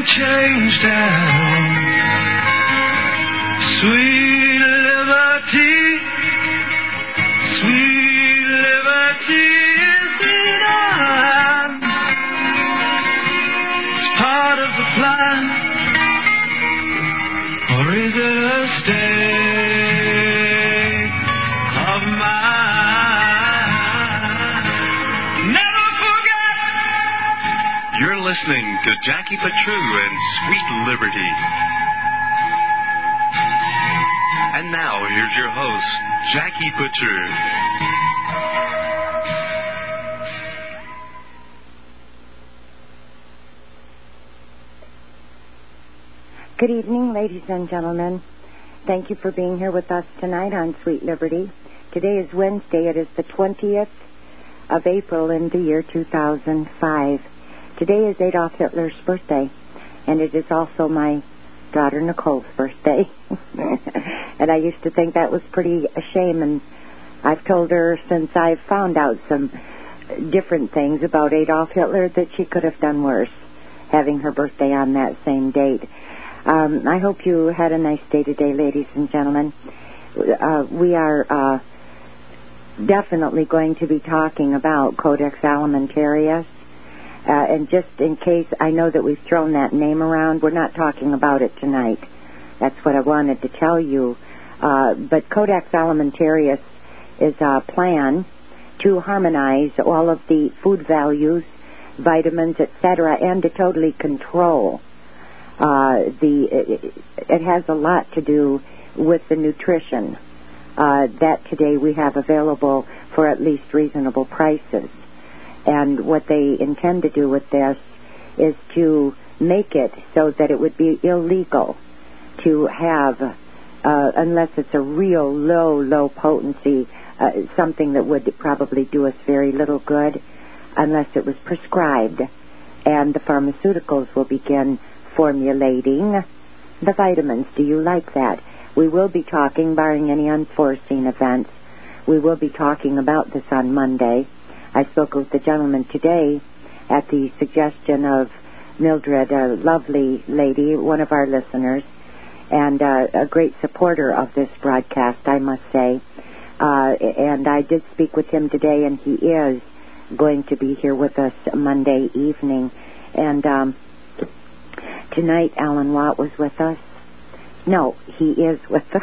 changed down. Sweet liberty, sweet liberty is in our hands. It's part of the plan, or is it a state of mind? Never forget. You're listening to Jackie Patru and Sweet Liberty. And now, here's your host, Jackie Patru. Good evening, ladies and gentlemen. Thank you for being here with us tonight on Sweet Liberty. Today is Wednesday. It is the 20th of April in the year 2005. Today is Adolf Hitler's birthday, and it is also my daughter Nicole's birthday. And I used to think that was pretty a shame, and I've told her since I've found out some different things about Adolf Hitler that she could have done worse, having her birthday on that same date. I hope you had a nice day today, ladies and gentlemen. We are definitely going to be talking about Codex Alimentarius. And just in case, I know that we've thrown that name around. We're not talking about it tonight. That's what I wanted to tell you. But Codex Alimentarius is a plan to harmonize all of the food values, vitamins, etc., and to totally control. It has a lot to do with the nutrition that today we have available for at least reasonable prices. And what they intend to do with this is to make it so that it would be illegal to have, unless it's a real low potency, something that would probably do us very little good, unless it was prescribed. And the pharmaceuticals will begin formulating the vitamins. Do you like that? We will be talking, barring any unforeseen events, we will be talking about this on Monday. I spoke with the gentleman today at the suggestion of Mildred, a lovely lady, one of our listeners, and a great supporter of this broadcast, I must say. And I did speak with him today, and he is going to be here with us Monday evening. And tonight, Alan Watt was with us. No, he is with us.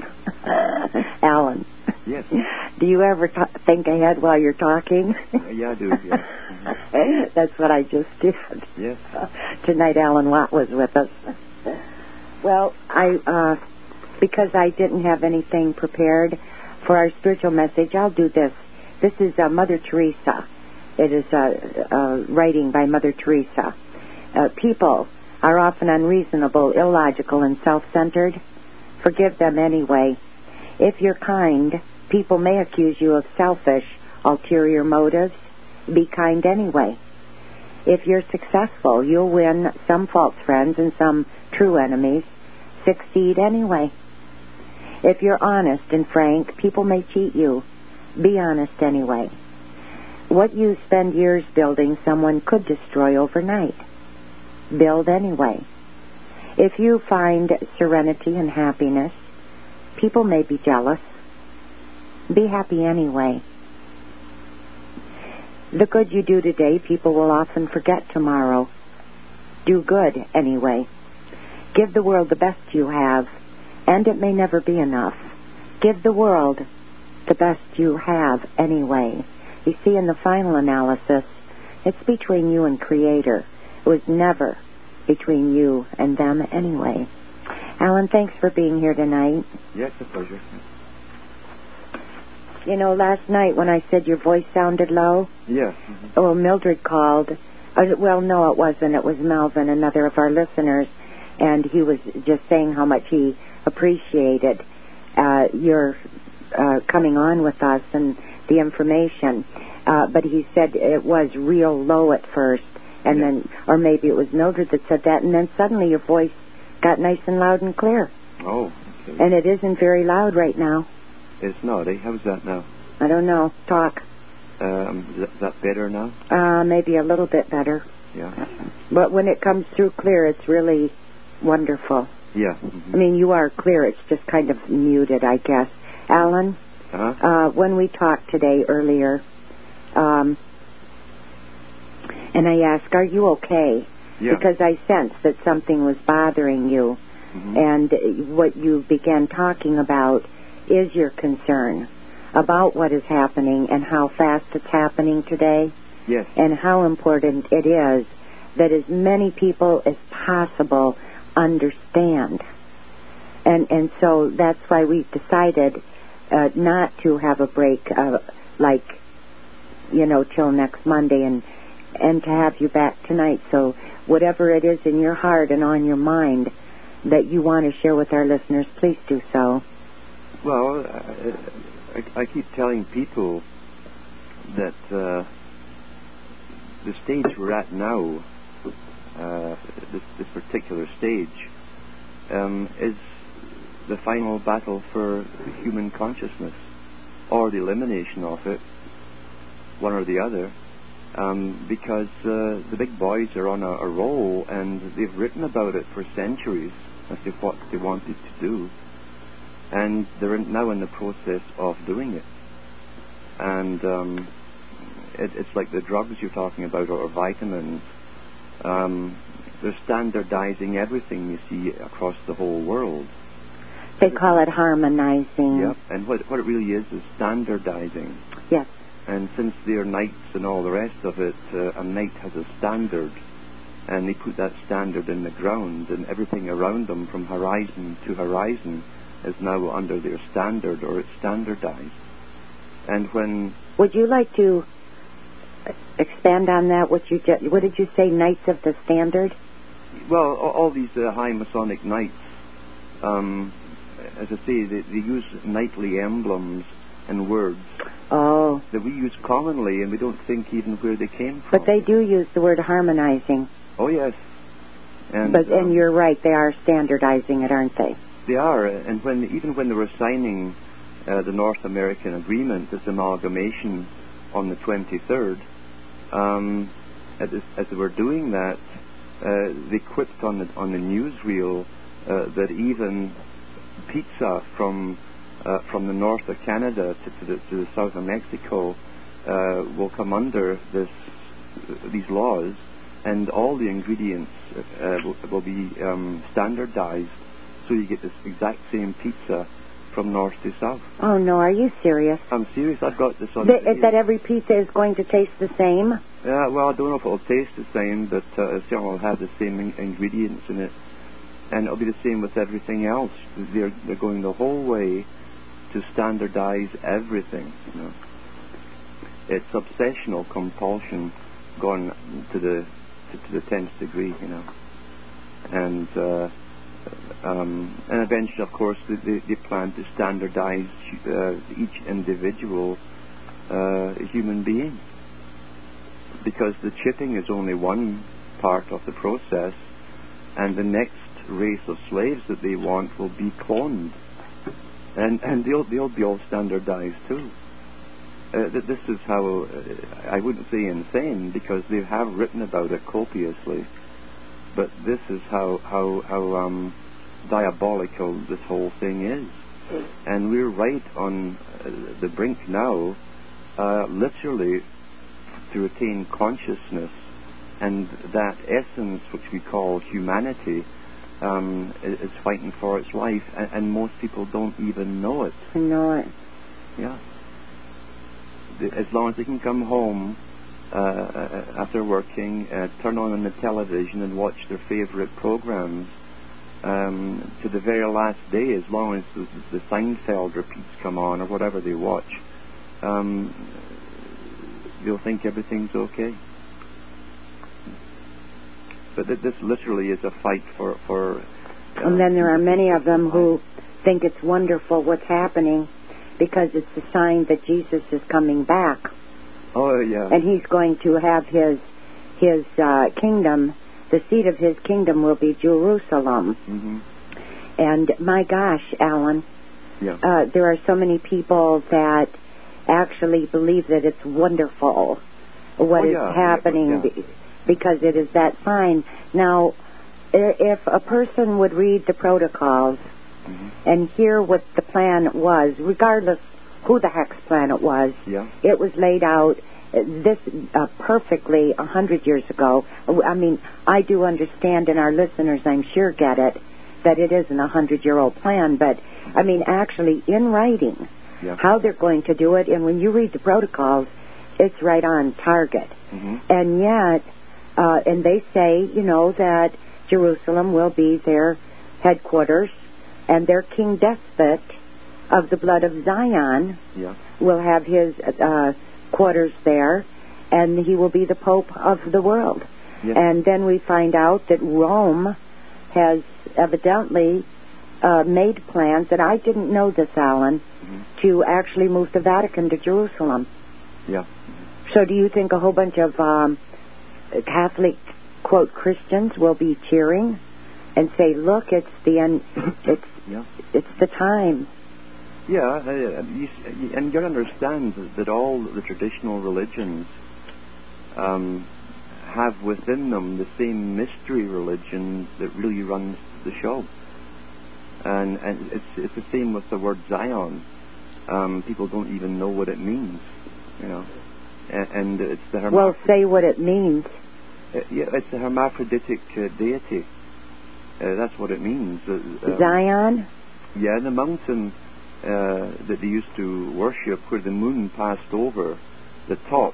Alan. Yes. Do you ever think ahead while you're talking? Yeah, I do, yeah. That's what I just did. Yes. Tonight, Alan Watt was with us. Well, because I didn't have anything prepared for our spiritual message, I'll do this. This is Mother Teresa. It is writing by Mother Teresa. People are often unreasonable, illogical, and self-centered. Forgive them anyway. If you're kind, people may accuse you of selfish, ulterior motives. Be kind anyway. If you're successful, you'll win some false friends and some true enemies. Succeed anyway. If you're honest and frank, people may cheat you. Be honest anyway. What you spend years building, someone could destroy overnight. Build anyway. If you find serenity and happiness, people may be jealous. Be happy anyway. The good you do today, people will often forget tomorrow. Do good anyway. Give the world the best you have, and it may never be enough. Give the world the best you have anyway. You see, in the final analysis, it's between you and Creator. It was never between you and them anyway. Alan, thanks for being here tonight. Yes, a pleasure. You know, last night when I said your voice sounded low, yes. Oh, Mildred called. Well, no, it wasn't. It was Melvin, another of our listeners, and he was just saying how much he appreciated your coming on with us and the information. But he said it was real low at first, and then, or maybe it was Mildred that said that, and then suddenly your voice got nice and loud and clear. Oh, okay. And it isn't very loud right now. It's not, eh? How's that now? I don't know. Talk. Is that better now? Maybe a little bit better. Yeah. But when it comes through clear, it's really wonderful. Yeah. I mean, you are clear. It's just kind of muted, I guess. Alan, when we talked today earlier, and I asked, are you okay? Yeah. Because I sensed that something was bothering you. And what you began talking about is your concern about what is happening and how fast it's happening today. Yes. And how important it is that as many people as possible understand. And so that's why we've decided not to have a break till next Monday and to have you back tonight. So whatever it is in your heart and on your mind that you want to share with our listeners, please do so. Well, I keep telling people that the stage we're at now, this particular stage, is the final battle for human consciousness, or the elimination of it, one or the other, because the big boys are on a roll, and they've written about it for centuries as to what they wanted to do, and they're now in the process of doing it. And it's like the drugs you're talking about, or vitamins. They're standardizing everything you see across the whole world. They call it harmonizing. Yep, and what it really is standardizing. Yes. And since they're knights and all the rest of it, a knight has a standard, and they put that standard in the ground, and everything around them from horizon to horizon is now under their standard, or it's standardized. And when... Would you like to expand on that? What did you say, Knights of the Standard? Well, all these high Masonic knights, as I say, they use knightly emblems and words that we use commonly, and we don't think even where they came from. But they do use the word harmonizing. Oh, yes. And you're right, they are standardizing it, aren't they? They are, and even when they were signing the North American Agreement, this amalgamation on the 23rd, as they were doing that, they quipped on the newsreel that even pizza from the north of Canada to the south of Mexico will come under these laws, and all the ingredients will be standardized, so you get this exact same pizza from north to south. Oh, no, are you serious? I'm serious. I've got this on that every pizza is going to taste the same? Yeah, well, I don't know if it'll taste the same, but it certainly will have the same ingredients in it. And it'll be the same with everything else. They're going the whole way to standardize everything, you know. It's obsessional compulsion gone to the 10th degree, you know. And eventually, of course, they plan to standardize each individual human being, because the chipping is only one part of the process, and the next race of slaves that they want will be cloned, and they'll be all standardized too. This is how, I wouldn't say insane, because they have written about it copiously, but this is how diabolical this whole thing is. And we're right on the brink now, literally, to retain consciousness, and that essence which we call humanity is fighting for its life, and most people don't even know it. Know it. Yeah. As long as they can come home after working, turn on the television and watch their favorite programs to the very last day, as long as the Seinfeld repeats come on or whatever they watch, you'll think everything's okay. But this literally is a fight for and then there are many of them who think it's wonderful what's happening, because it's a sign that Jesus is coming back. Oh, yeah. And he's going to have his kingdom. The seat of his kingdom will be Jerusalem. Mm-hmm. And my gosh, Alan, there are so many people that actually believe that it's wonderful what is happening. because it is that sign. Now, if a person would read the protocols and hear what the plan was, regardless who the heck's plan it was, it was laid out this perfectly 100 years ago. I mean, I do understand, and our listeners, I'm sure, get it, that it isn't a 100-year-old plan, but, I mean, actually, in writing, how they're going to do it, and when you read the protocols, it's right on target. And yet, and they say, you know, that Jerusalem will be their headquarters, and their king despot of the blood of Zion will have his quarters there, and he will be the Pope of the world. And then we find out that Rome has evidently made plans, that I didn't know this, Alan, to actually move the Vatican to Jerusalem. So do you think a whole bunch of Catholic, quote, Christians will be cheering and say, look, it's the end, it's the time? And you got to understand that all the traditional religions have within them the same mystery religion that really runs the show. And it's the same with the word Zion. People don't even know what it means, you know. And it's the Well, say what it means. It's a hermaphroditic deity. That's what it means. Zion? Yeah, the mountain that they used to worship, where the moon passed over the top,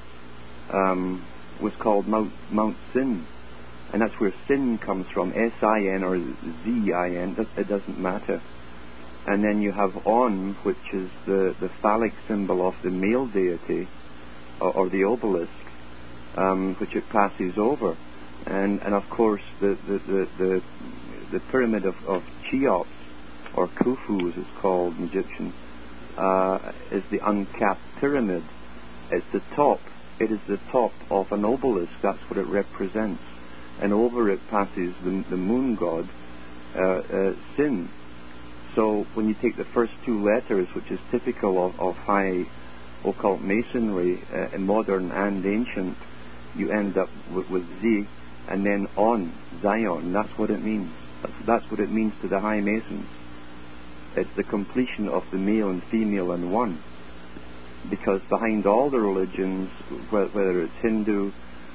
was called Mount Sin. And that's where sin comes from, S-I-N or Z-I-N, it doesn't matter. And then you have On, which is the phallic symbol of the male deity, or the obelisk, which it passes over. And of course the pyramid of Cheops, or Khufu as it's called in Egyptian, is the uncapped pyramid. It's the top. It is the top of an obelisk. That's what it represents. And over it passes the moon god, Sin. So when you take the first two letters, which is typical of high occult masonry, modern and ancient, you end up with Z, and then On, Zion. That's what it means. That's what it means to the high masons. It's the completion of the male and female in one. Because behind all the religions, whether it's Hindu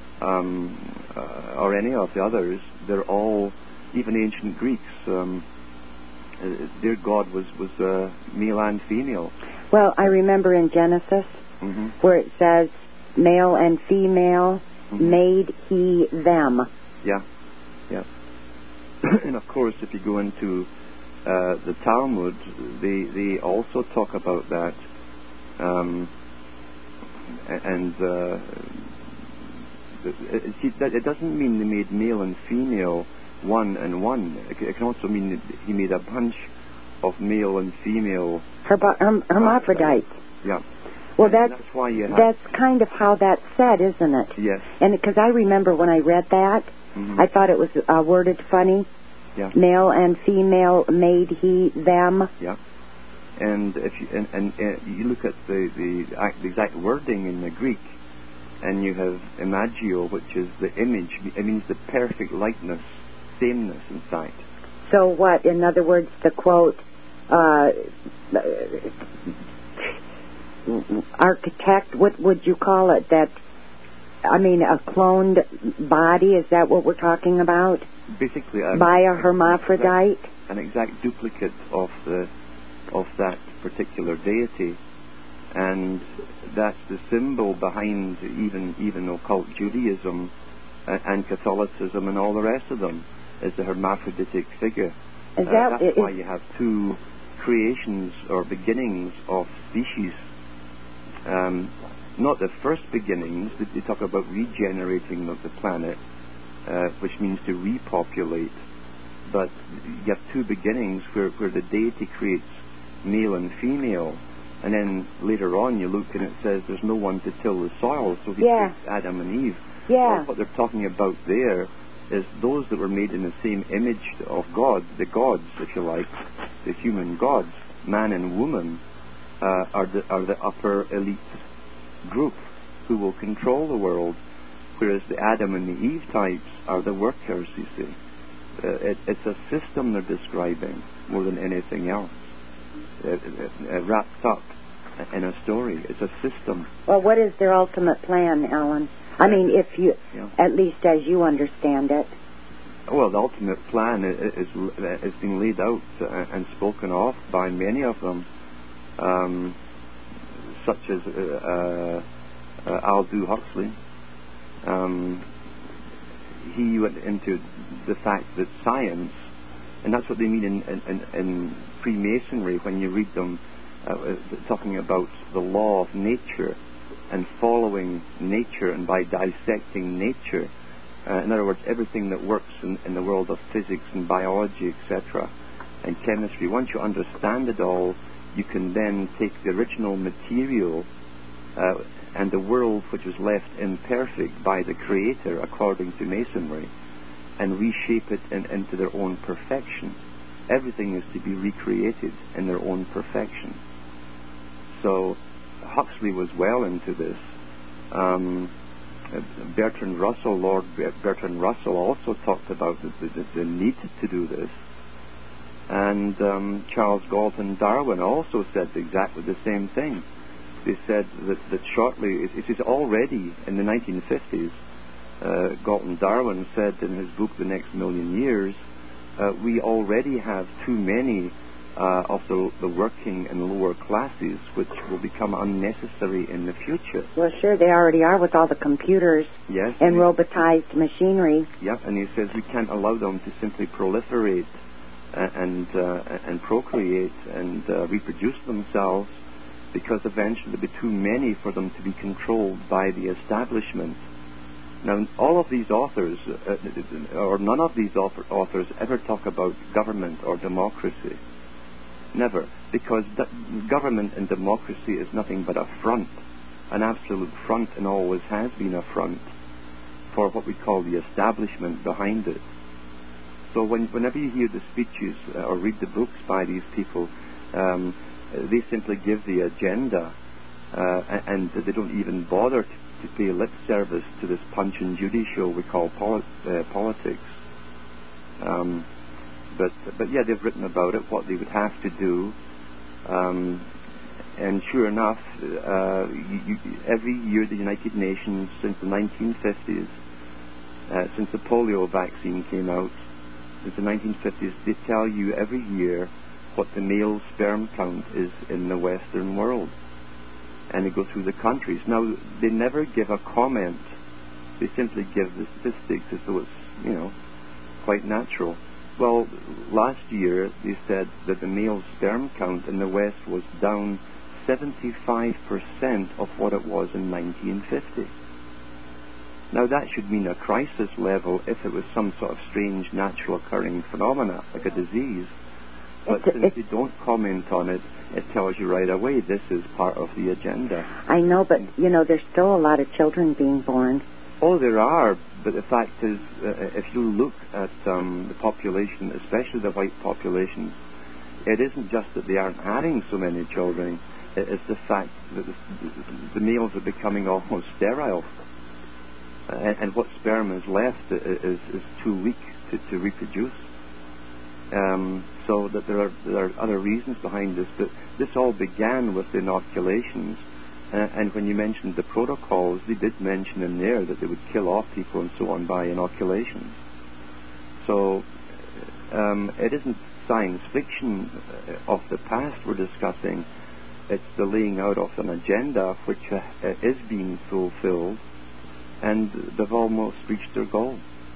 or any of the others, they're all, even ancient Greeks, their god was male and female. Well, I remember in Genesis where it says, male and female made he them. And of course, if you go into the Talmud, they also talk about that. It doesn't mean they made male and female one and one. It can also mean that he made a bunch of male and female hermaphrodites. Well, that's why you have... That's kind of how that's said, isn't it? Yes. And because I remember when I read that, I thought it was worded funny. Male and female made he them. And if you look at the exact wording in the Greek, and you have imagio, which is the image. It means the perfect likeness, sameness, in fact. So what? In other words, the quote, architect, what would you call it? That, I mean, a cloned body, is that what we're talking about? Basically, by a hermaphrodite? An exact duplicate of that particular deity. And that's the symbol behind even occult Judaism and Catholicism and all the rest of them, is the hermaphroditic figure. That's why you have two creations or beginnings of species. Not the first beginnings. They talk about regenerating the planet, which means to repopulate. But you have two beginnings where the deity creates male and female. And then later on you look and it says there's no one to till the soil, so he creates Adam and Eve. Well, what they're talking about there is those that were made in the same image of God, the gods, if you like, the human gods, man and woman, are the upper elite group who will control the world, whereas the Adam and the Eve types are the workers, you see. It's a system they're describing more than anything else. Wrapped up in a story. It's a system. Well, what is their ultimate plan, Alan? I mean, if you, at least as you understand it. Well, the ultimate plan is being laid out and spoken of by many of them, such as Aldous Huxley. He went into the fact that science, and that's what they mean in Freemasonry when you read them, talking about the law of nature and following nature, and by dissecting nature, in other words, everything that works in the world of physics and biology, etc., and chemistry. Once you understand it all, you can then take the original material and the world which was left imperfect by the Creator, according to Masonry, and reshape it into their own perfection. Everything is to be recreated in their own perfection. So Huxley was well into this. Bertrand Russell, Lord Bertrand Russell, also talked about the need to do this. And Charles Galton Darwin also said exactly the same thing. They said that shortly, it is already in the 1950s, Galton Darwin said in his book The Next Million Years, we already have too many of the working and lower classes, which will become unnecessary in the future. Well, sure, they already are with all the computers and robotized machinery. Yep, and he says we can't allow them to simply proliferate and procreate and reproduce themselves, because eventually there'll be too many for them to be controlled by the establishment. Now, all of these authors, or none of these authors ever talk about government or democracy. Never. Because government and democracy is nothing but a front, an absolute front, and always has been a front for what we call the establishment behind it. So whenever you hear the speeches or read the books by these people, they simply give the agenda, and they don't even bother to pay lip service to this Punch and Judy show we call politics. But yeah, they've written about it, what they would have to do, and sure enough, every year the United Nations, since the 1950s, since the polio vaccine came out, since the 1950s, they tell you every year what the male sperm count is in the Western world. And they go through the countries. Now, they never give a comment. They simply give the statistics as though it's, quite natural. Well, last year they said that the male sperm count in the West was down 75% of what it was in 1950. Now, that should mean a crisis level if it was some sort of strange natural occurring phenomena, like a disease. But since they don't comment on it, it tells you right away this is part of the agenda. I know, but, there's still a lot of children being born. Oh, there are, but the fact is, if you look at the population, especially the white populations, it isn't just that they aren't having so many children, it's the fact that the males are becoming almost sterile. And what sperm is left is too weak to reproduce. So that there are other reasons behind this, but this all began with the inoculations. And when you mentioned the protocols, they did mention in there that they would kill off people and so on by inoculations. So it isn't science fiction of the past we're discussing. It's the laying out of an agenda which is being fulfilled, and they've almost reached their goal.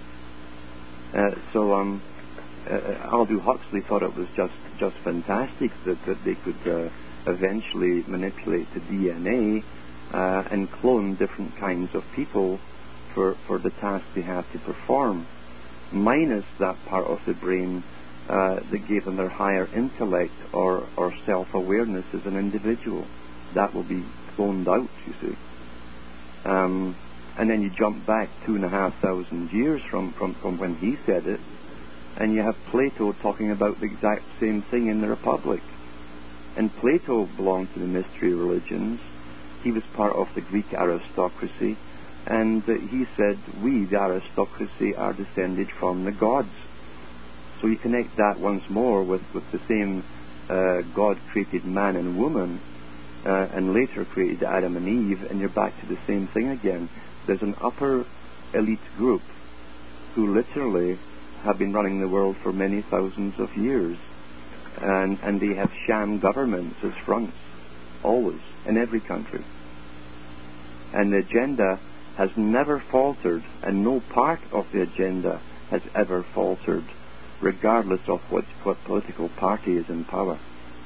Aldous Huxley thought it was just fantastic that they could eventually manipulate the DNA and clone different kinds of people for the task they have to perform, minus that part of the brain that gave them their higher intellect or self-awareness as an individual. That will be cloned out, you see. And then you jump back 2,500 years from when he said it, and you have Plato talking about the exact same thing in the Republic. And Plato belonged to the mystery religions. He was part of the Greek aristocracy. And he said, we, the aristocracy, are descended from the gods. So you connect that once more with the same God created man and woman, and later created Adam and Eve, and you're back to the same thing again. There's an upper elite group who literally have been running the world for many thousands of years, and they have sham governments as fronts, always, in every country. And the agenda has never faltered, and no part of the agenda has ever faltered, regardless of what political party is in power.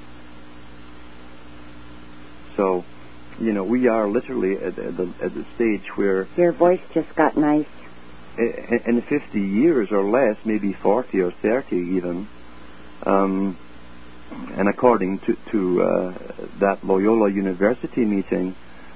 So, we are literally at the stage where... Your voice just got nice. In 50 years or less, maybe 40 or 30 even, and according to that Loyola University meeting,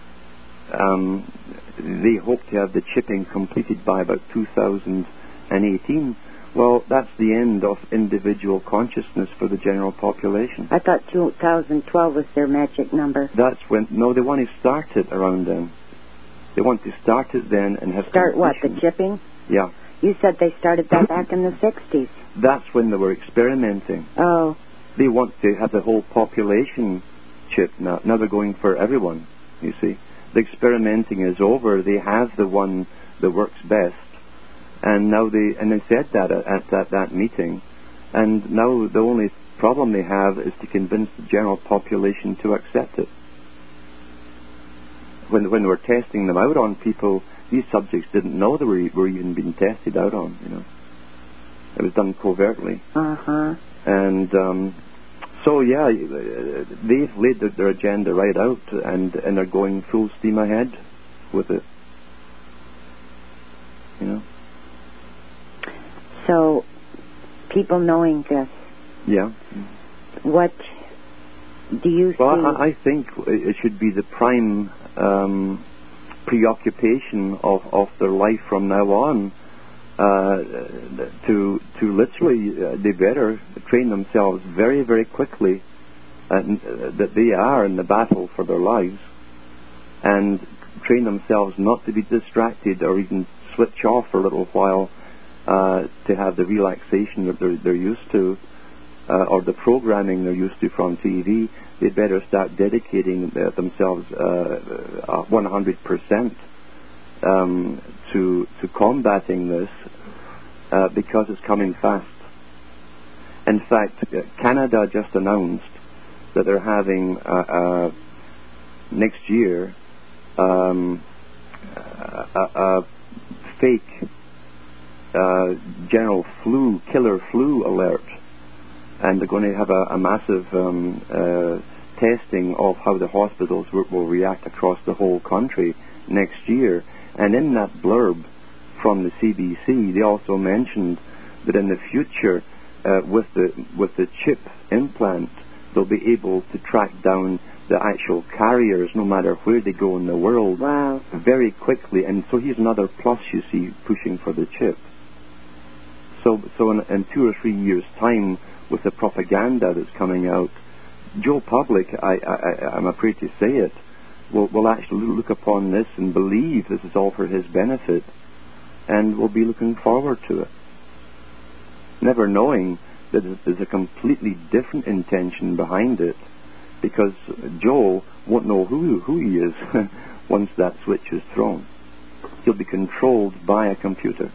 they hope to have the chipping completed by about 2018. Well, that's the end of individual consciousness for the general population. I thought 2012 was their magic number. That's when... No, they want to start it around then. They want to start it then and have... Start what, the chipping? Yeah. You said they started that back in the 60s. That's when they were experimenting. Oh. They want to have the whole population chipped now. Now they're going for everyone, you see. The experimenting is over. They have the one that works best. And now they said that at that meeting. And now the only problem they have is to convince the general population to accept it. When they were testing them out on people, these subjects didn't know they were even being tested out on, It was done covertly. Uh-huh. And so, yeah, they've laid their agenda right out, and they're going full steam ahead with it. So, people knowing this. Yeah. What do you see? Well, I think it should be the prime preoccupation of their life from now on, to literally, they better train themselves very, very quickly that they are in the battle for their lives, and train themselves not to be distracted or even switch off for a little while, to have the relaxation that they're used to, or the programming they're used to from TV. They'd better start dedicating themselves 100% to combating this, because it's coming fast. In fact, Canada just announced that they're having next year a fake general flu, killer flu alert, and they're going to have a massive testing of how the hospitals will react across the whole country next year. And in that blurb from the CBC, they also mentioned that in the future, with the chip implant, they'll be able to track down the actual carriers, no matter where they go in the world, wow, very quickly. And so here's another plus, you see, pushing for the chip. So in 2 or 3 years' time, with the propaganda that's coming out, Joe Public, I'm afraid to say it, will actually look upon this and believe this is all for his benefit, and will be looking forward to it, never knowing that there's a completely different intention behind it, because Joe won't know who he is once that switch is thrown. He'll be controlled by a computer.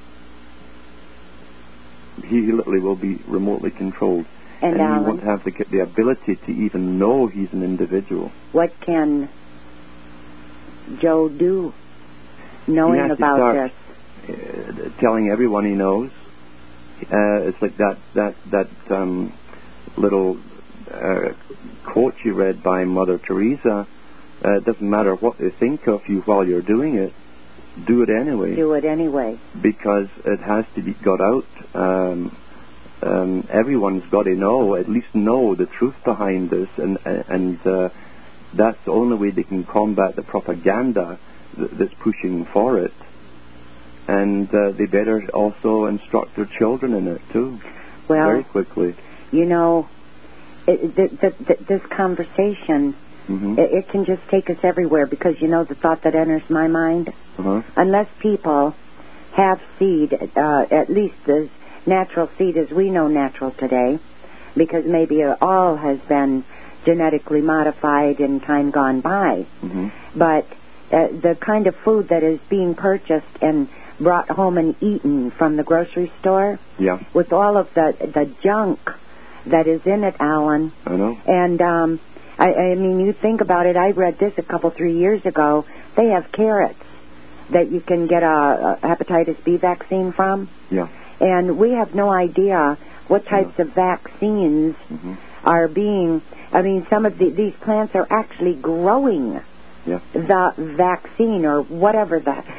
He literally will be remotely controlled. And he won't have the ability to even know he's an individual. What can Joe do, knowing about this? Telling everyone he knows. It's like that little quote you read by Mother Teresa. It doesn't matter what they think of you while you're doing it. Do it anyway. Do it anyway. Because it has to be got out. Everyone's got to know, at least know the truth behind this, and that's the only way they can combat the propaganda that's pushing for it. And they better also instruct their children in it too, well, very quickly. You know, this conversation Mm-hmm. It can just take us everywhere because, you know, the thought that enters my mind, Uh-huh. unless people have seed, at least as natural seed as we know natural today, because maybe all has been genetically modified in time gone by. Mm-hmm. But the kind of food that is being purchased and brought home and eaten from the grocery store, Yeah, with all of the junk that is in it, Alan. I know. And I mean, you think about it. I read this 3 years ago. They have carrots that you can get a hepatitis B vaccine from, Yeah. and we have no idea what types of vaccines Mm-hmm. are being. I mean, some of these plants are actually growing Yeah. the vaccine or whatever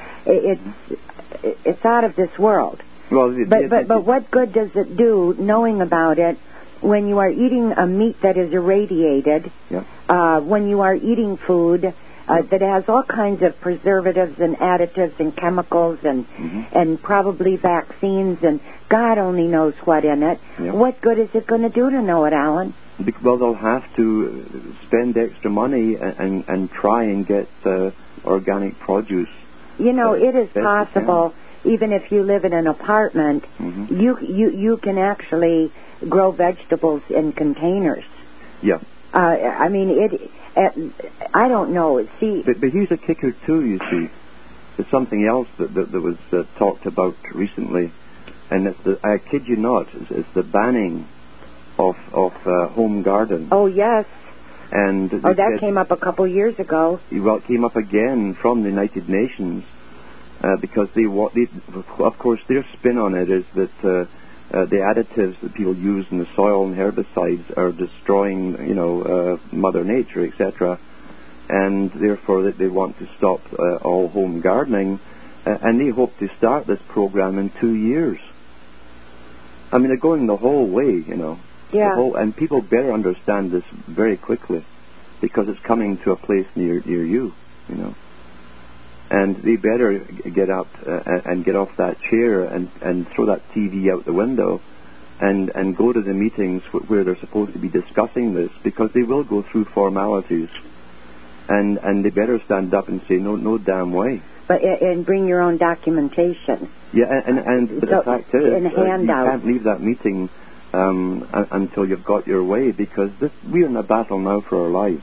it's out of this world. Well, But what good does it do knowing about it when you are eating a meat that is irradiated, Yeah. when you are eating food that has all kinds of preservatives and additives and chemicals and probably vaccines and God only knows what in it? Yeah. What good is it going to do to know it, Alan? Well, they'll have to spend extra money and try and get organic produce. You know, it is best possible, even if you live in an apartment, Mm-hmm. you can actually grow vegetables in containers. Yeah. I mean, I don't know. See, But here's a kicker too. You see, there's something else that was talked about recently, and it's I kid you not, it's the banning of home garden. oh yes, And that came up a couple years ago. Well, it came up again from the United Nations because they of course, their spin on it is that the additives that people use in the soil and herbicides are destroying, Mother Nature, etc. And therefore, that they want to stop all home gardening, and they hope to start this program in 2 years. I mean, they're going the whole way, Yeah. And people better understand this very quickly, because it's coming to a place near you, And they better get up and get off that chair and throw that TV out the window and go to the meetings where they're supposed to be discussing this, because they will go through formalities. And they better stand up and say, no damn way. But and bring your own documentation. Yeah, and but the fact is, and you handout. can't leave that meeting until you've got your way, because we're in a battle now for our lives.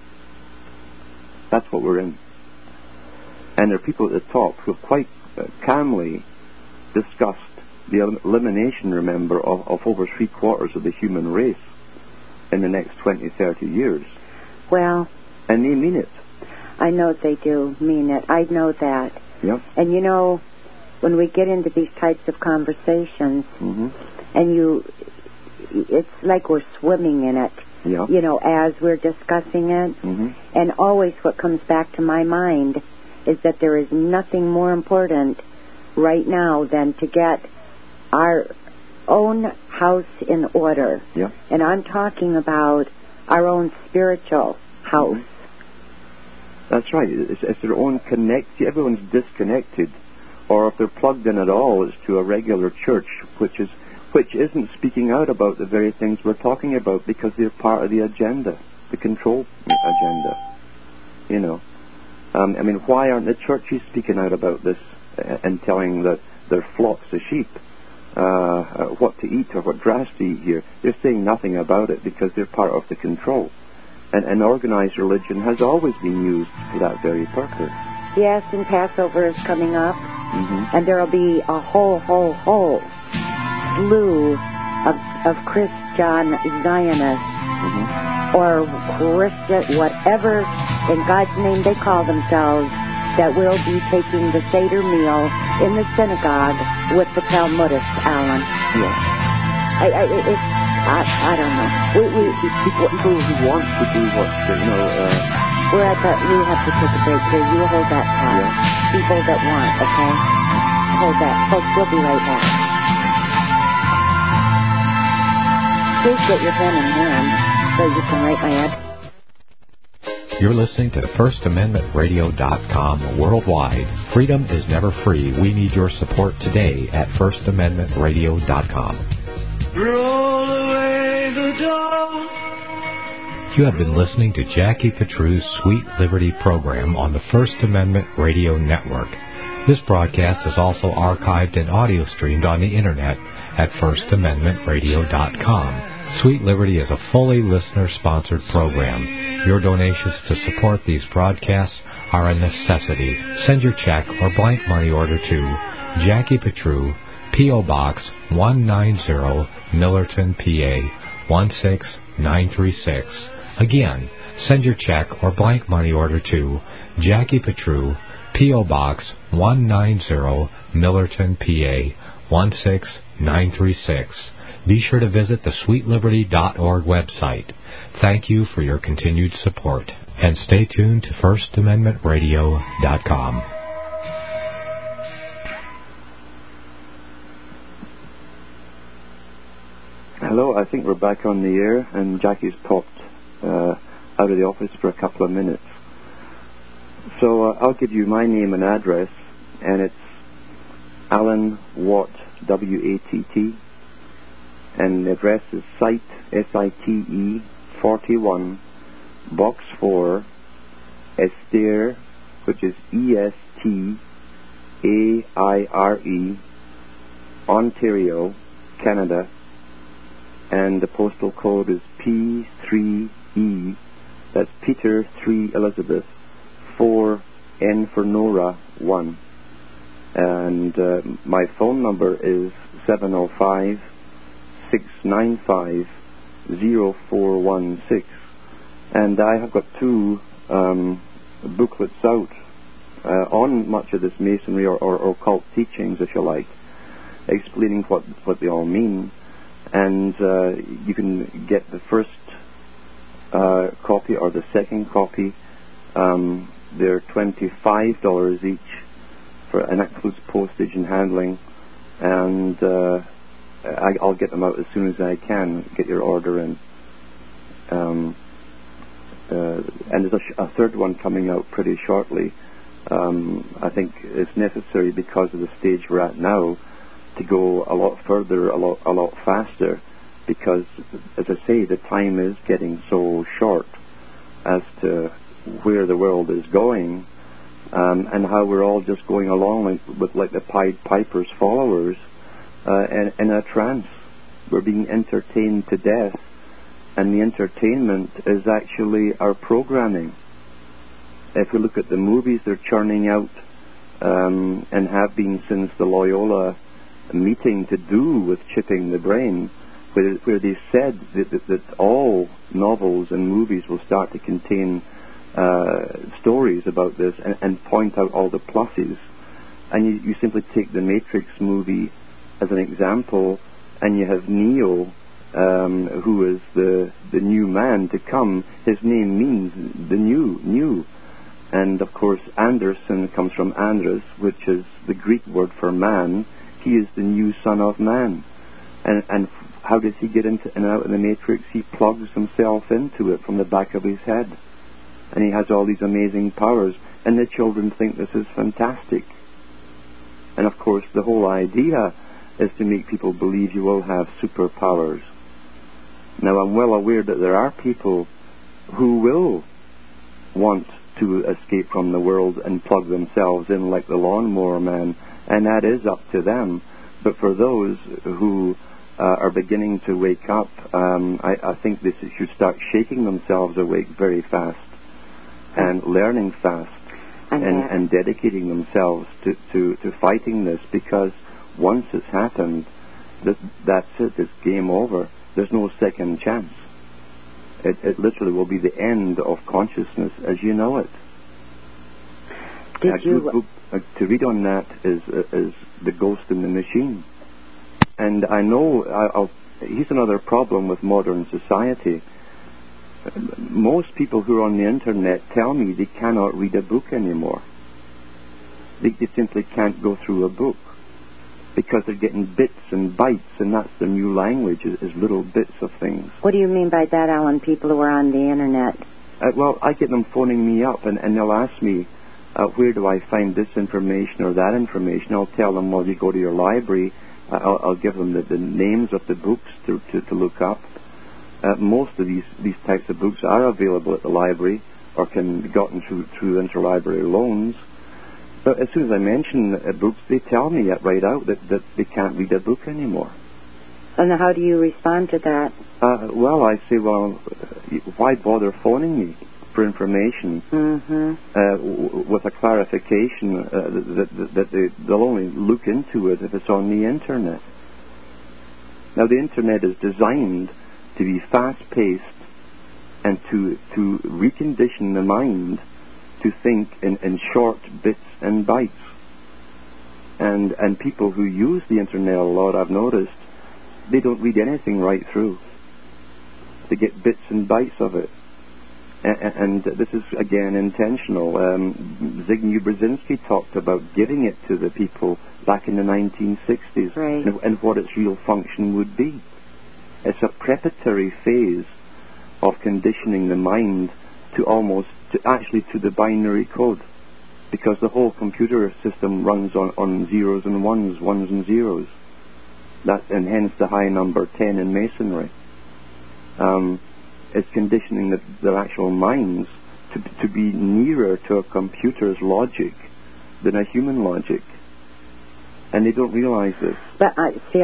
That's what we're in. And there are people at the top who have quite calmly discussed the elimination, remember, of over 3/4 of the human race in the next 20, 30 years. Well, And they mean it. I know they do mean it. I know that. Yeah. And when we get into these types of conversations, Mm-hmm. and it's like we're swimming in it, Yeah. as we're discussing it. Mm-hmm. And always what comes back to my mind is that there is nothing more important right now than to get our own house in order. Yeah. And I'm talking about our own spiritual house. Mm-hmm. That's right. It's their own everyone's disconnected, or if they're plugged in at all, it's to a regular church, which isn't speaking out about the very things we're talking about, because they're part of the agenda, the control agenda. I mean, why aren't the churches speaking out about this and telling their flocks of sheep what to eat or what grass to eat here? They're saying nothing about it because they're part of the control. And organized religion has always been used for that very purpose. Yes, and Passover is coming up, Mm-hmm. and there will be a whole slew of Christian Zionists Mm-hmm. or Christian, whatever in God's name they call themselves, that will be taking the Seder meal in the synagogue with the Talmudists, Alan. Yeah. I don't know. People who want to do what, We have to take a break here. You hold that thought. Yeah. People that want, okay? Hold that. Folks, we'll be right back. Please get your pen in hand so you can write my address. You're listening to FirstAmendmentRadio.com worldwide. Freedom is never free. We need your support today at FirstAmendmentRadio.com. Roll away the door, You have been listening to Jackie Petru's Sweet Liberty program on the First Amendment Radio Network. This broadcast is also archived and audio streamed on the Internet at firstamendmentradio.com. Sweet Liberty is a fully listener-sponsored program. Your donations to support these broadcasts are a necessity. Send your check or blank money order to Jackie Petru, P.O. Box 190, Millerton, PA 16936. Again, send your check or blank money order to Jackie Petru, P.O. Box 190, Millerton, PA 16936. Be sure to visit the sweetliberty.org website. Thank you for your continued support. And stay tuned to firstamendmentradio.com. Hello, I think we're back on the air, and Jackie's popped out of the office for a couple of minutes. So I'll give you my name and address, and it's Alan Watt, W-A-T-T, and the address is Site, S-I-T-E, 41, Box 4, Esther, which is E-S-T-A-I-R-E, Ontario, Canada, and the postal code is P3E, that's Peter 3 Elizabeth, 4 N for Nora 1. And my phone number is 705-695-0416. And I have got two booklets out on much of this Masonry or occult teachings, if you like, explaining what they all mean. And you can get the first copy or the second copy. They're $25 each, and that includes postage and handling. And I'll get them out as soon as I can. Get your order in. And there's a third one coming out pretty shortly. I think it's necessary because of the stage we're at now to go a lot further, a lot faster, because, as I say, the time is getting so short as to where the world is going, and how we're all just going along with the Pied Piper's followers in a trance. We're being entertained to death, and the entertainment is actually our programming. If we look at the movies they're churning out, and have been since the Loyola meeting to do with chipping the brain, where they said that all novels and movies will start to contain stories about this and point out all the pluses. And you simply take the Matrix movie as an example, and you have Neo, who is the new man to come. His name means the new. And of course Anderson comes from Andros, which is the Greek word for man. He is the new son of man. And how does he get into and out of the Matrix? He plugs himself into it from the back of his head. And he has all these amazing powers. And the children think this is fantastic. And of course the whole idea is to make people believe you will have superpowers. Now I'm well aware that there are people who will want to escape from the world and plug themselves in like the lawnmower man, and that is up to them. But for those who are beginning to wake up, I think they should start shaking themselves awake very fast and learning fast and dedicating themselves to fighting this, because once it's happened, that's it, it's game over. There's no second chance. It literally will be the end of consciousness as you know it. A good book to read on that is The Ghost in the Machine. And I know here's another problem with modern society. Most people who are on the internet tell me they cannot read a book anymore. They simply can't go through a book because they're getting bits and bytes, and that's the new language, is little bits of things. What do you mean by that, Alan, people who are on the internet? Well, I get them phoning me up, and they'll ask me, where do I find this information or that information? I'll tell them, well, you go to your library. I'll give them the names of the books to look up. Most of these types of books are available at the library or can be gotten through interlibrary loans. But as soon as I mention books, they tell me right out that they can't read a book anymore. And how do you respond to that? Well, I say, why bother phoning me for information with a clarification that they'll only look into it if it's on the Internet. Now, the Internet is designed to be fast-paced and to recondition the mind to think in short bits and bytes. And people who use the Internet a lot, I've noticed, they don't read anything right through. They get bits and bytes of it. And this is, again, intentional. Zbigniew Brzezinski talked about giving it to the people back in the 1960s, right, and what its real function would be. It's a preparatory phase of conditioning the mind to the binary code, because the whole computer system runs on zeros and ones and zeros. And hence the high number 10 in Masonry. It's conditioning their actual minds to be nearer to a computer's logic than a human logic. And they don't realize this. But see,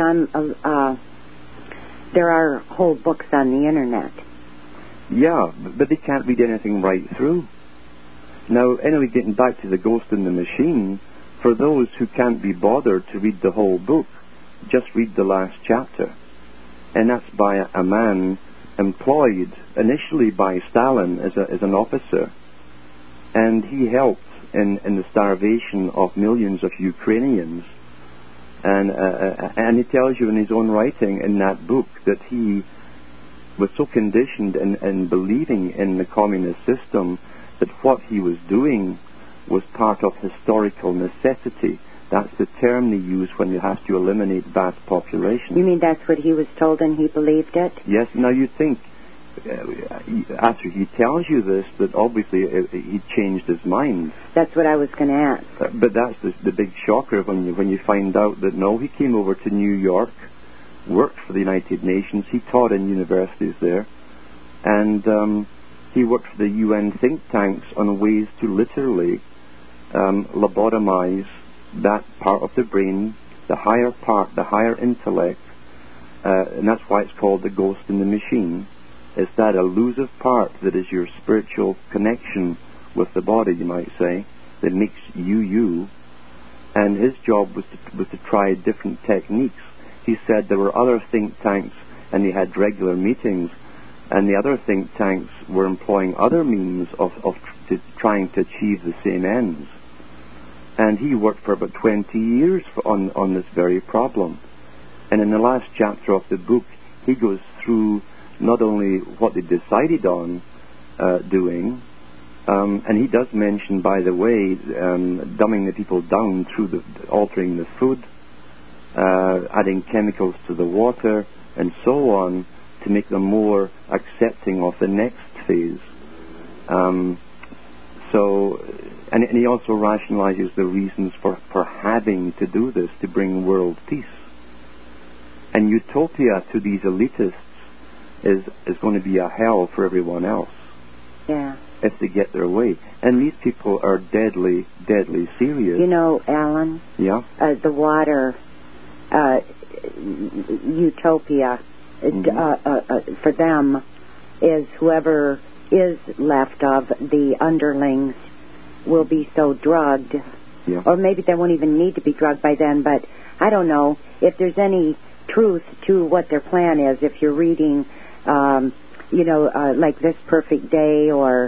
there are whole books on the Internet. Yeah, but they can't read anything right through. Now, anyway, getting back to The Ghost in the Machine, for those who can't be bothered to read the whole book, just read the last chapter. And that's by a man employed initially by Stalin as an officer. And he helped in the starvation of millions of Ukrainians. And he tells you in his own writing in that book that he was so conditioned in believing in the communist system that what he was doing was part of historical necessity. That's the term they use when you have to eliminate vast populations. You mean that's what he was told and he believed it? Yes. Now you think, after he tells you this, that obviously he changed his mind. That's what I was going to ask. But that's the big shocker when you find out that no, he came over to New York, worked for the United Nations, he taught in universities there, and he worked for the UN think tanks on ways to literally lobotomize that part of the brain, the higher part, the higher intellect, and that's why it's called the ghost in the machine. It's that elusive part that is your spiritual connection with the body, you might say, that makes you. And his job was to try different techniques. He said there were other think tanks, and they had regular meetings, and the other think tanks were employing other means of trying to achieve the same ends. And he worked for about 20 years on this very problem. And in the last chapter of the book, he goes through not only what they decided on doing, and he does mention, by the way, dumbing the people down through altering the food, adding chemicals to the water, and so on, to make them more accepting of the next phase. And he also rationalizes the reasons for having to do this, to bring world peace. And utopia to these elitists is going to be a hell for everyone else. Yeah. If they get their way. And these people are deadly, deadly serious. You know, Alan? Yeah? The water, utopia, for them, is whoever is left of the underlings will be so drugged, or maybe they won't even need to be drugged by then, but I don't know if there's any truth to what their plan is. If you're reading, like This Perfect Day or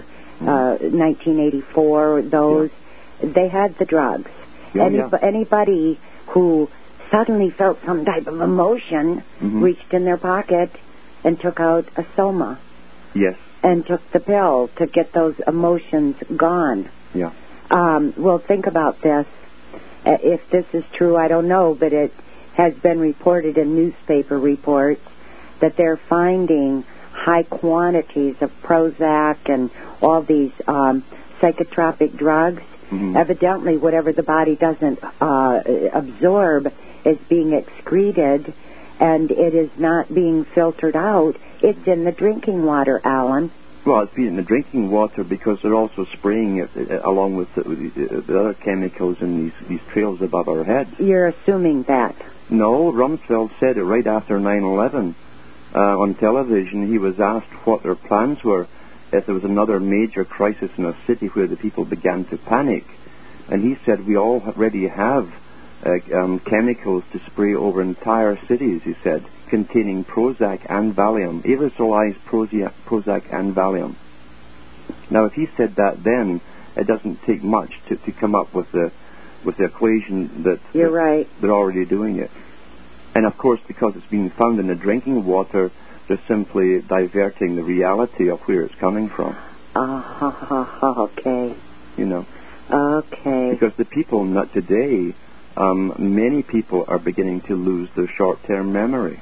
1984, those, they had the drugs. Anybody who suddenly felt some type of emotion reached in their pocket and took out a Soma. Yes. And took the pill to get those emotions gone. Yeah. Well, think about this. If this is true, I don't know, but it has been reported in newspaper reports that they're finding high quantities of Prozac and all these psychotropic drugs. Evidently, whatever the body doesn't absorb is being excreted, and it is not being filtered out, it's in the drinking water, Alan. Well, it's being in the drinking water because they're also spraying it along with the other chemicals in these trails above our heads. You're assuming that. No, Rumsfeld said it right after 9/11 on television. He was asked what their plans were if there was another major crisis in a city where the people began to panic. And he said, we already have chemicals to spray over entire cities, he said, containing Prozac and Valium, aerosolized Prozac and Valium. Now, if he said that then, it doesn't take much to come up with the equation that You're right. they're already doing it. And of course, because it's being found in the drinking water, they're simply diverting the reality of where it's coming from. Okay. You know. Okay. Because the people not today, many people are beginning to lose their short-term memory.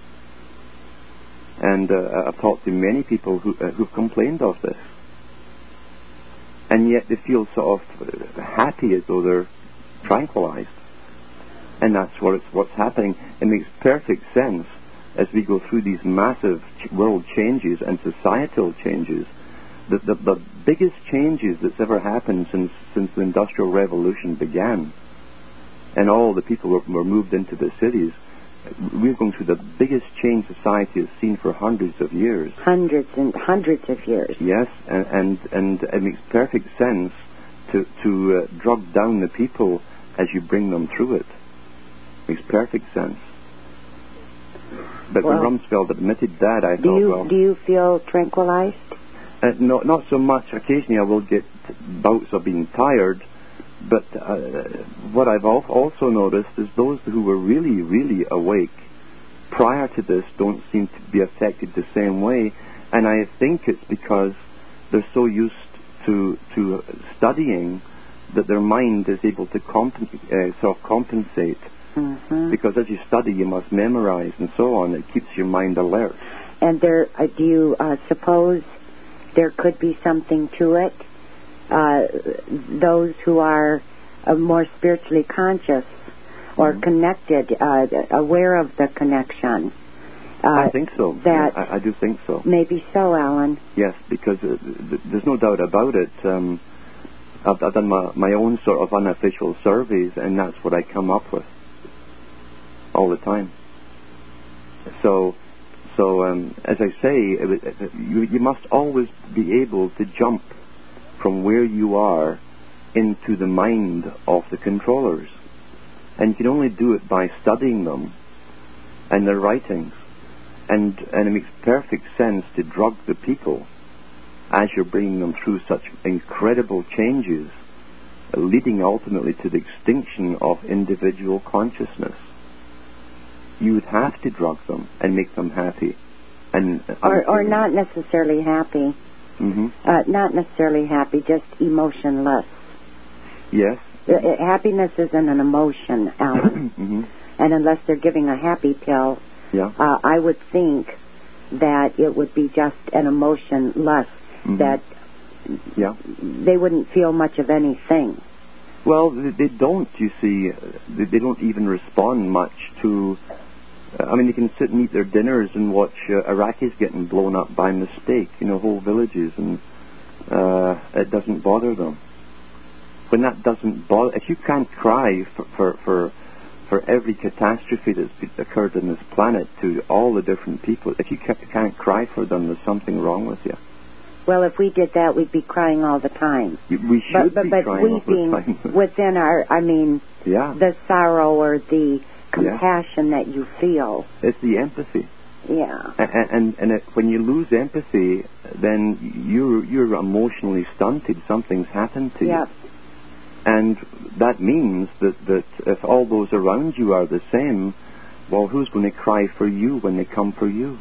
And I've talked to many people who've complained of this. And yet they feel sort of happy as though they're tranquilized. And that's what's happening. It makes perfect sense as we go through these massive world changes and societal changes. The biggest changes that's ever happened since the Industrial Revolution began, and all the people were moved into the cities, we're going through the biggest change society has seen for hundreds of years. Hundreds and hundreds of years. Yes, and it makes perfect sense to drug down the people as you bring them through it. Makes perfect sense. But when Rumsfeld admitted that, I thought, do you feel tranquilized? Not so much. Occasionally I will get bouts of being tired, but what I've also noticed is those who were really, really awake prior to this don't seem to be affected the same way, and I think it's because they're so used to studying that their mind is able to self-compensate. Mm-hmm. Because as you study, you must memorize and so on. It keeps your mind alert. And do you suppose there could be something to it? Those who are more spiritually conscious or connected, aware of the connection. I think so. I do think so. Maybe so, Alan. Yes, because there's no doubt about it. I've done my own sort of unofficial surveys, and that's what I come up with all the time. So as I say, you must always be able to jump from where you are into the mind of the controllers. And you can only do it by studying them and their writings. And it makes perfect sense to drug the people as you're bringing them through such incredible changes, leading ultimately to the extinction of individual consciousness. You would have to drug them and make them happy. Or not necessarily happy. Mm-hmm. Not necessarily happy, just emotionless. Yes. Happiness isn't an emotion, Alan. Mm-hmm. And unless they're giving a happy pill, I would think that it would be just an emotionless, that they wouldn't feel much of anything. Well, they don't, you see. They don't even respond much to... they can sit and eat their dinners and watch Iraqis getting blown up by mistake, whole villages, and it doesn't bother them. When that doesn't bother... If you can't cry for every catastrophe that's occurred on this planet to all the different people, if you can't cry for them, there's something wrong with you. Well, if we did that, we'd be crying all the time. We should be crying all the time. But within our, the sorrow or the compassion that you feel. It's the empathy. Yeah. And when you lose empathy, then you're emotionally stunted. Something's happened to you. And that means that if all those around you are the same, well, who's going to cry for you when they come for you?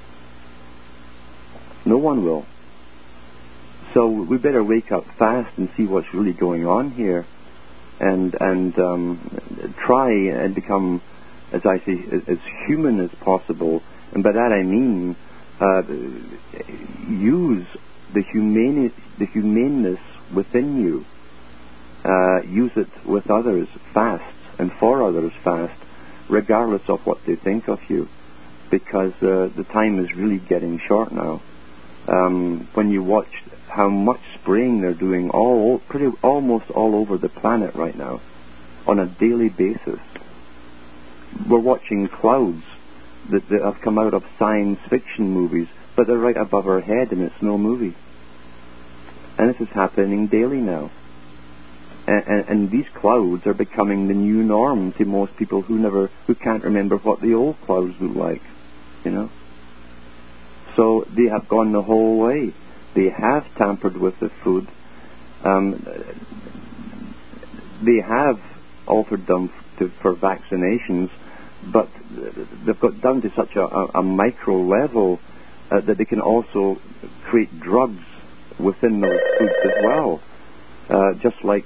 No one will. So we better wake up fast and see what's really going on here, and try and become, as I say, as human as possible. And by that I mean use the humaneness within you. Use it with others fast and for others fast, regardless of what they think of you, because the time is really getting short now. When you watch how much spraying they're doing almost all over the planet right now, on a daily basis. We're watching clouds that have come out of science fiction movies, but they're right above our head and it's no movie. And this is happening daily now. And these clouds are becoming the new norm to most people who can't remember what the old clouds look like, you know. So they have gone the whole way. They have tampered with the food. They have altered them for vaccinations, but they've got down to such a micro level that they can also create drugs within those foods as well. Just like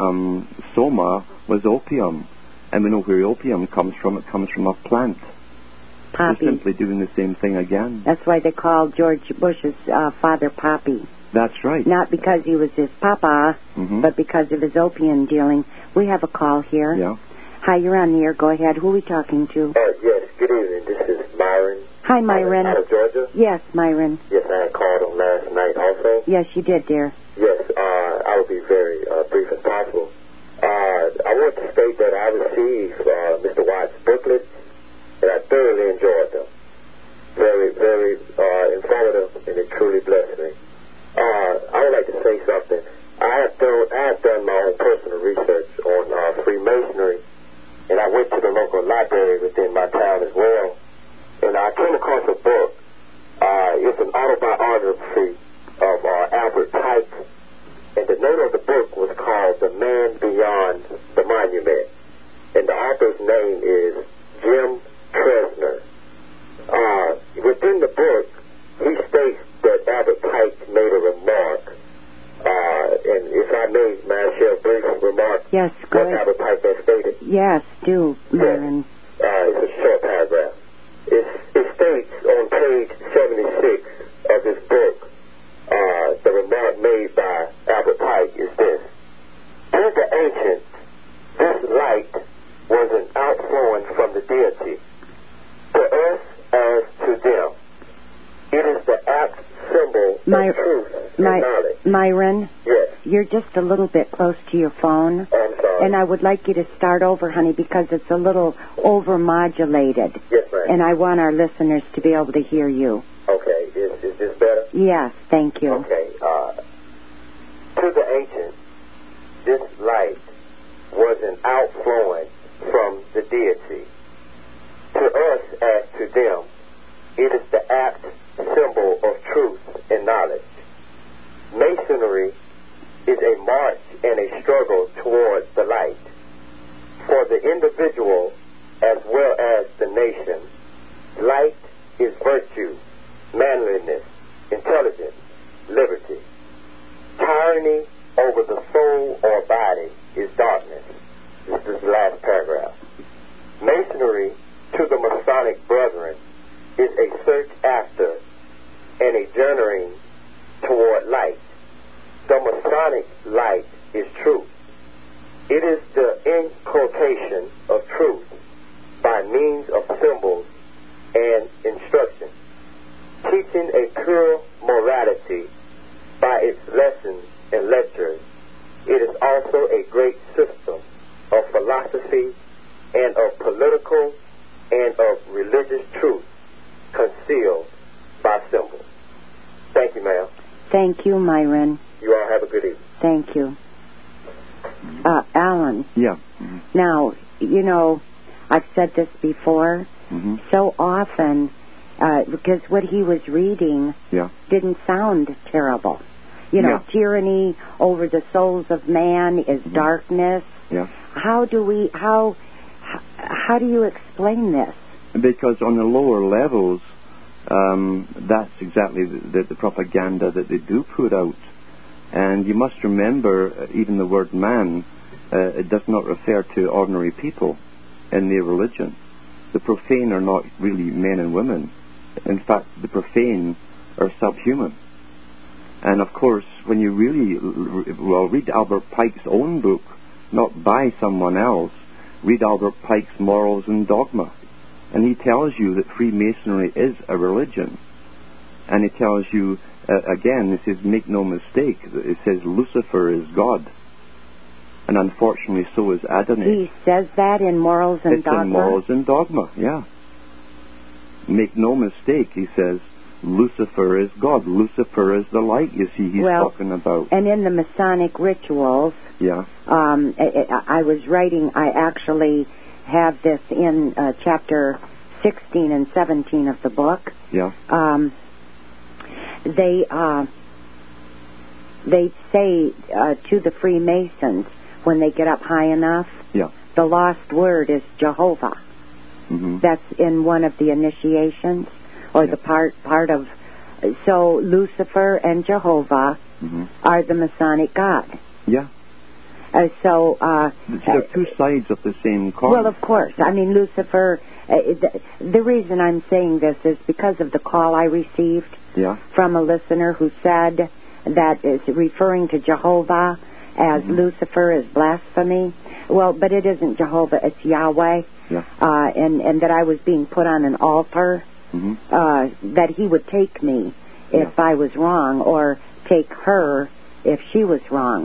soma was opium, and we know where opium comes from. It comes from a plant. Poppy. They're simply doing the same thing again. That's why they called George Bush's father Poppy. That's right. Not because he was his papa, but because of his opium dealing. We have a call here. Yeah. Hi, you're on the air. Go ahead. Who are we talking to? Yes, good evening. This is Myron. Hi, Myron. Out of Georgia? Yes, Myron. Yes, I called on last night also. Yes, you did, dear. Yes, I will be very brief as possible. I want to state that I received Mr. Watt's booklets, and I thoroughly enjoyed them. Very, very informative, and it truly blessed me. I would like to say something. I have done my own personal research on Freemasonry, and I went to the local library within my town as well, and I came across a book. It's an autobiography of Albert Pike, and the name of the book was called The Man Beyond the Monument, and the author's name is Jim Tresner. Within the book, he states that Albert Pike made a remark, and if I may I share a brief remark? Yes, go ahead. What Albert Pike has stated? Yes, do, Myron. It's a short paragraph. It states on page 76 of this book, the remark made by Albert Pike is this: to the ancients, this light was an outflowing from the deity. To us, as to them, it is the apt symbol of truth and knowledge. Myron? Yes. You're just a little bit close to your phone. I'm sorry. And I would like you to start over, honey, because it's a little over-modulated. Yes, ma'am. And I want our listeners to be able to hear you. Okay. Is this better? Yes, thank you. Okay. To the ancients, this light was an outflowing from the deity. To us, as to them, it is the apt symbol of truth and knowledge. Masonry is a march and a struggle towards the light. For the individual as well as the nation, light is virtue, manliness, intelligence, liberty. Tyranny over the soul or body is darkness. This is the last paragraph. Masonry, to the Masonic brethren, is a search after and a journeying toward light. The Masonic light is truth. It is the inculcation of truth by means of symbols and instruction, teaching a pure morality by its lessons and lectures. It is also a great system of philosophy and of political and of religious truth concealed by symbols. Thank you, ma'am. Thank you, Myron. You all have a good evening. Thank you. Alan. Yeah. Now, you know, I've said this before. So often, because what he was reading didn't sound terrible. You know, tyranny over the souls of man is darkness. Yeah. How do you explain this? Because on the lower levels, that's exactly the propaganda that they do put out. And you must remember, even the word man, it does not refer to ordinary people in their religion. The profane are not really men and women. In fact, the profane are subhuman. And of course, when you really read Albert Pike's own book, not by someone else, Read Albert Pike's Morals and Dogma, and he tells you that Freemasonry is a religion. And he tells you, again, it says, make no mistake, it says Lucifer is God. And unfortunately, so is Adonai. He says that in Morals and Dogma? It's in Morals and Dogma, yeah. Make no mistake, he says, Lucifer is God. Lucifer is the light, you see, he's talking about. And in the Masonic rituals, yeah. I was writing, I actually have this in chapter 16 and 17 of the book. Yeah. They say to the Freemasons, when they get up high enough, yeah, the lost word is Jehovah. Mm-hmm. That's in one of the initiations, or the part of. So Lucifer and Jehovah mm-hmm. are the Masonic God. Yeah. So they're two sides of the same coin. Well, of course. I mean, Lucifer. The reason I'm saying this is because of the call I received from a listener who said that is referring to Jehovah as mm-hmm. Lucifer is blasphemy. Well, but it isn't Jehovah, it's Yahweh. Yeah. And that I was being put on an altar, mm-hmm. that he would take me if I was wrong, or take her if she was wrong.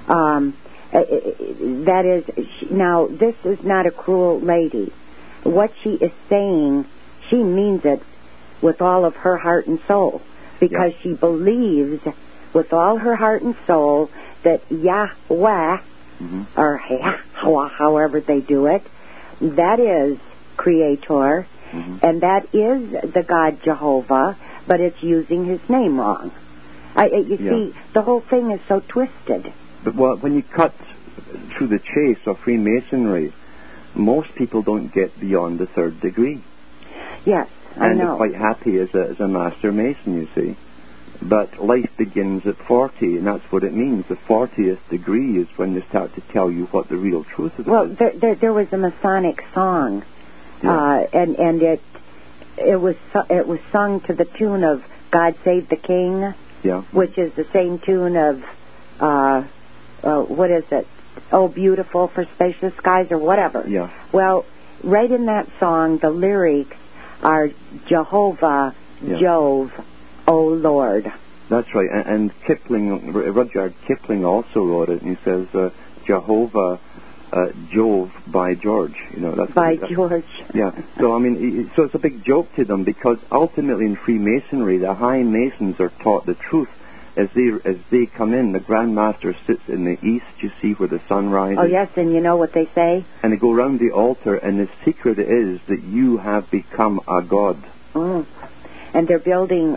Mm-hmm. That is, now, this is not a cruel lady. What she is saying, she means it with all of her heart and soul, because she believes with all her heart and soul that Yahweh, mm-hmm. or Yahweh, however they do it, that is Creator, mm-hmm. and that is the God Jehovah, but it's using his name wrong. You see, the whole thing is so twisted. But when you cut through the chase of Freemasonry, most people don't get beyond the third degree. Yes, I know. And they're quite happy as a Master Mason, you see. But life begins at 40, and that's what it means. The 40th degree is when they start to tell you what the real truth of it is. Well, there was a Masonic song, and it was sung to the tune of "God Save the King," which is the same tune of what is it? Oh, beautiful for spacious skies, or whatever. Yeah. Well, right in that song, the lyrics are Jehovah, Jove, O Lord. That's right. And Kipling, Rudyard Kipling also wrote it, and he says, Jehovah, Jove by George. You know, that's by George. Yeah. So I mean, so it's a big joke to them, because ultimately in Freemasonry, the High Masons are taught the truth. As they come in, the Grand Master sits in the east, you see, where the sun rises. Oh, yes, and you know what they say? And they go round the altar, and the secret is that you have become a god. Mm. And they're building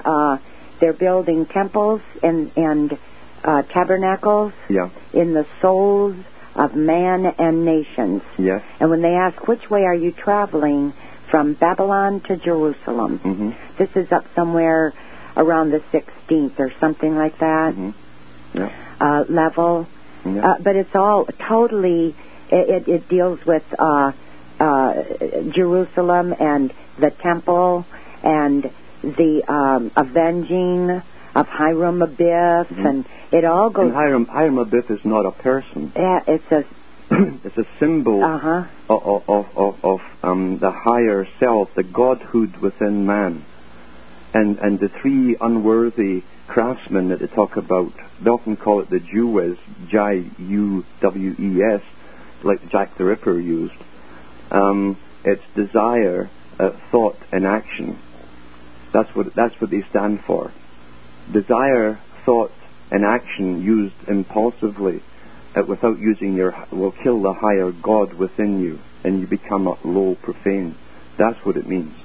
temples and tabernacles in the souls of man and nations. Yes. And when they ask, which way are you traveling, from Babylon to Jerusalem? Mm-hmm. This is up somewhere around the 16th or something like that, level. Yeah. But it's all totally, it deals with Jerusalem and the temple and the avenging of Hiram Abiff, and it all goes... And Hiram Abiff is not a person. Yeah, it's a... it's a symbol of the higher self, the godhood within man. And the three unworthy craftsmen that they talk about, they often call it the Jewess, J-U-W-E-S, like Jack the Ripper used. It's desire, thought, and action. That's what they stand for. Desire, thought, and action used impulsively, without using will kill the higher God within you, and you become a low profane. That's what it means.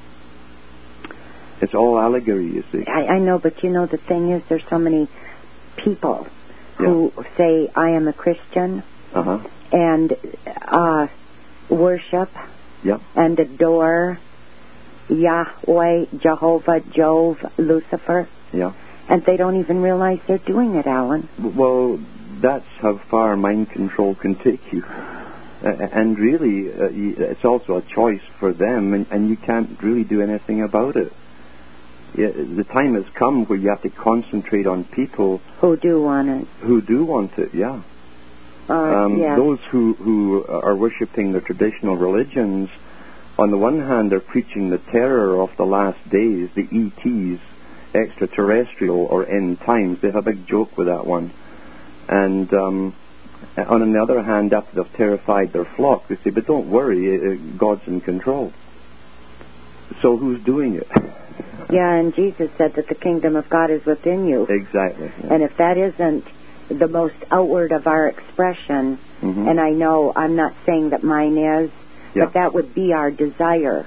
It's all allegory, you see. I know, but you know, the thing is, there's so many people who say, I am a Christian, and worship and adore Yahweh, Jehovah, Jove, Lucifer. Yeah. And they don't even realize they're doing it, Alan. Well, that's how far mind control can take you. And really, it's also a choice for them, and you can't really do anything about it. The time has come where you have to concentrate on people who do want it. Who do want it, Yes. Those who are worshipping the traditional religions, on the one hand, they're preaching the terror of the last days, the ETs, extraterrestrial or end times. They have a big joke with that one. And on the other hand, after they've terrified their flock, they say, but don't worry, God's in control. So who's doing it? Yeah, and Jesus said that the kingdom of God is within you. Exactly. Yeah. And if that isn't the most outward of our expression, and I know I'm not saying that mine is, but that would be our desire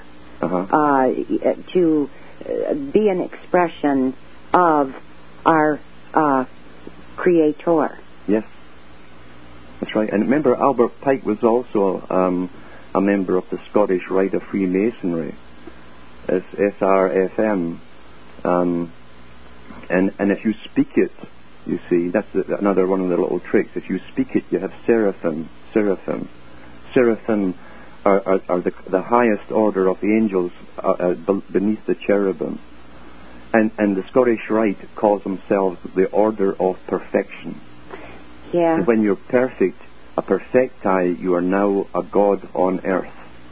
to be an expression of our Creator. Yes, that's right. And remember, Albert Pike was also a member of the Scottish Rite of Freemasonry, SRFM. And if you speak it, you see, that's another one of the little tricks. If you speak it, you have seraphim. Seraphim are the highest order of the angels beneath the cherubim. And the Scottish Rite calls themselves the Order of Perfection. Yeah. And when you're perfect, a perfecti, you are now a god on earth.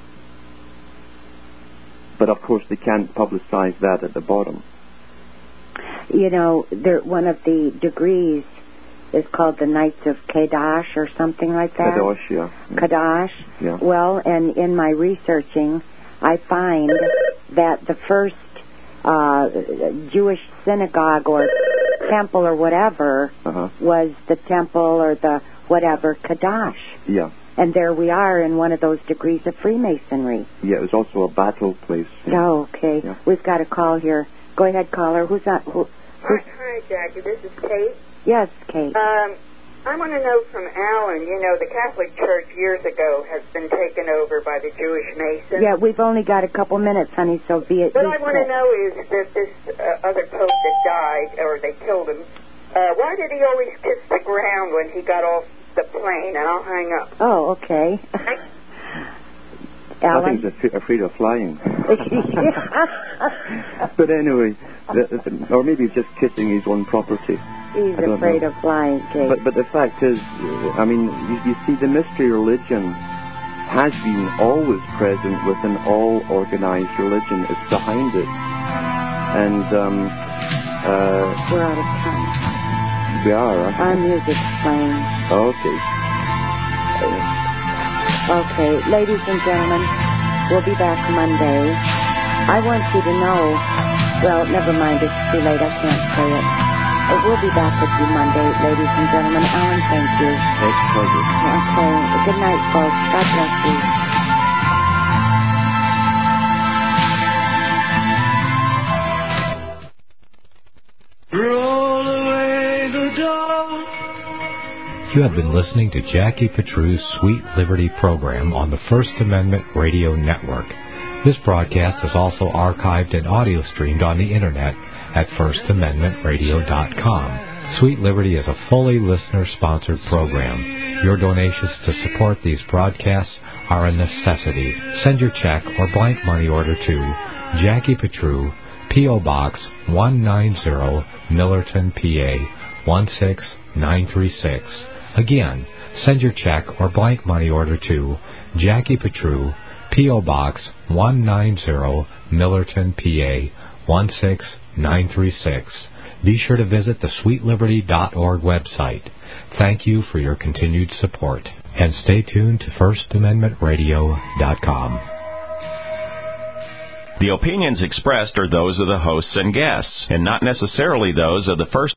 But of course they can't publicize that at the bottom. You know, one of the degrees is called the Knights of Kadash or something like that. Kadosh, yeah. Kadash. Yeah. Well, and in my researching, I find that the first Jewish synagogue or temple or whatever was the temple or the whatever, Kadash. Yeah. And there we are in one of those degrees of Freemasonry. Yeah, it was also a battle place. Yeah. Oh, okay. Yeah. We've got a call here. Go ahead, caller. Who's that? Hi, Jackie. This is Kate. Yes, Kate. I want to know from Alan, you know, the Catholic Church years ago has been taken over by the Jewish Masons. Yeah, we've only got a couple minutes, honey, so be it. What I want to know is that this other pope that died, or they killed him, why did he always kiss the ground when he got off the plane? And I'll hang up. Oh, okay. Alan? I think he's afraid of flying. But anyway, or maybe he's just kissing his own property. He's afraid of flying, Kate. But the fact is, I mean, you see, the mystery religion has been always present within all organized religion. It's behind it. And we're out of time. We are. Our music's playing. Okay. Okay, ladies and gentlemen, we'll be back Monday. I want you to know, well, never mind, it's too late, I can't say it. We'll be back with you Monday, ladies and gentlemen. Alan, thank you. It's a pleasure. Okay, good night, folks. God bless you. Roll away the dawn. You have been listening to Jackie Petru's Sweet Liberty program on the First Amendment Radio Network. This broadcast is also archived and audio streamed on the Internet at firstamendmentradio.com. Sweet Liberty is a fully listener-sponsored program. Your donations to support these broadcasts are a necessity. Send your check or blank money order to Jackie Petru, P.O. Box 190, Millerton, PA 16936. Again, send your check or blank money order to Jackie Petru, P.O. Box 190, Millerton, PA 16936. Be sure to visit the sweetliberty.org website. Thank you for your continued support. And stay tuned to firstamendmentradio.com. The opinions expressed are those of the hosts and guests, and not necessarily those of the First